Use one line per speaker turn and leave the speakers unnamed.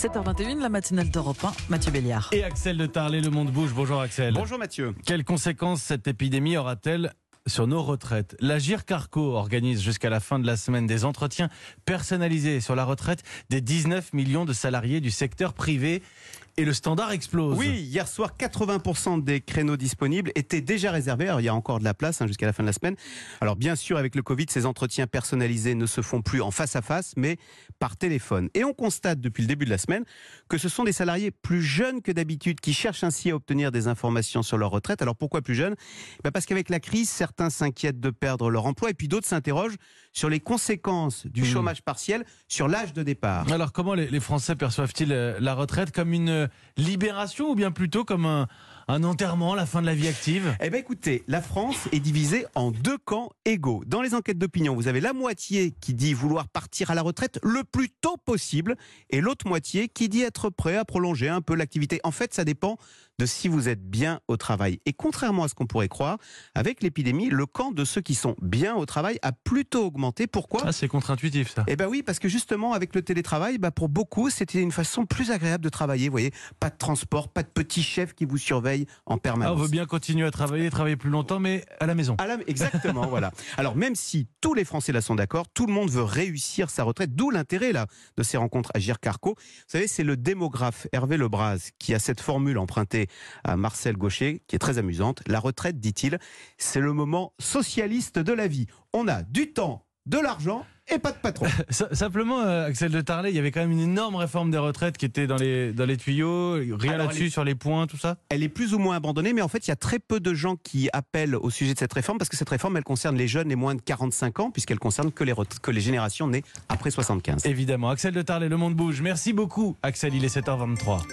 7h21, la matinale d'Europe 1, Mathieu Béliard.
Et Axel de Tarlet, Le Monde Bouge. Bonjour Axel.
Bonjour Mathieu.
Quelles conséquences cette épidémie aura-t-elle sur nos retraites? L'Agirc Arrco organise jusqu'à la fin de la semaine des entretiens personnalisés sur la retraite des 19 millions de salariés du secteur privé. Et le standard explose.
Oui, hier soir, 80% des créneaux disponibles étaient déjà réservés. Alors, il y a encore de la place jusqu'à la fin de la semaine. Alors, bien sûr, avec le Covid, ces entretiens personnalisés ne se font plus en face à face, mais par téléphone. Et on constate depuis le début de la semaine que ce sont des salariés plus jeunes que d'habitude qui cherchent ainsi à obtenir des informations sur leur retraite. Alors, pourquoi plus jeunes ? Parce qu'avec la crise, certains s'inquiètent de perdre leur emploi et puis d'autres s'interrogent sur les conséquences du chômage partiel sur l'âge de départ.
Alors, comment les Français perçoivent-ils la retraite? Comme une libération ou bien plutôt comme un enterrement, la fin de la vie active?
Eh bien écoutez, la France est divisée en deux camps égaux. Dans les enquêtes d'opinion, vous avez la moitié qui dit vouloir partir à la retraite le plus tôt possible et l'autre moitié qui dit être prêt à prolonger un peu l'activité. En fait, ça dépend de si vous êtes bien au travail. Et contrairement à ce qu'on pourrait croire, avec l'épidémie, le camp de ceux qui sont bien au travail a plutôt augmenté. Pourquoi ?
Ah, c'est contre-intuitif ça.
Eh bien oui, parce que justement, avec le télétravail, pour beaucoup, c'était une façon plus agréable de travailler. Vous voyez, pas de transport, pas de petit chef qui vous surveille en permanence.
On veut bien continuer à travailler plus longtemps, mais à la maison.
Exactement, voilà. Alors même si tous les Français là sont d'accord, tout le monde veut réussir sa retraite, d'où l'intérêt là de ces rencontres Agirc Arrco. Vous savez, c'est le démographe Hervé Lebras qui a cette formule empruntée à Marcel Gaucher, qui est très amusante. La retraite, dit-il, c'est le moment socialiste de la vie. On a du temps, de l'argent et pas de patron.
Simplement, Axel de Tarlet, il y avait quand même une énorme réforme des retraites qui était dans les tuyaux. Rien là-dessus, sur les points, tout ça.
Elle est plus ou moins abandonnée, mais en fait, il y a très peu de gens qui appellent au sujet de cette réforme, parce que cette réforme, elle concerne les jeunes et moins de 45 ans, puisqu'elle concerne que les générations nées après 75.
Évidemment. Axel de Tarlet, Le Monde Bouge. Merci beaucoup, Axel. Il est 7h23.